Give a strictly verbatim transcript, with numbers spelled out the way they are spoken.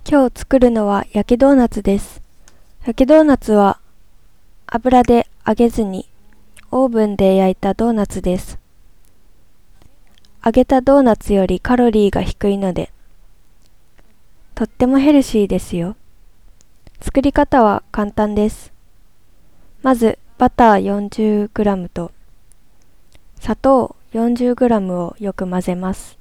今日作るのは焼きドーナツです。焼きドーナツは油で揚げずにオーブンで焼いたドーナツです。揚げたドーナツよりカロリーが低いので、とってもヘルシーですよ。作り方は簡単です。まずバター よんじゅうグラム と砂糖 よんじゅうグラム をよく混ぜます。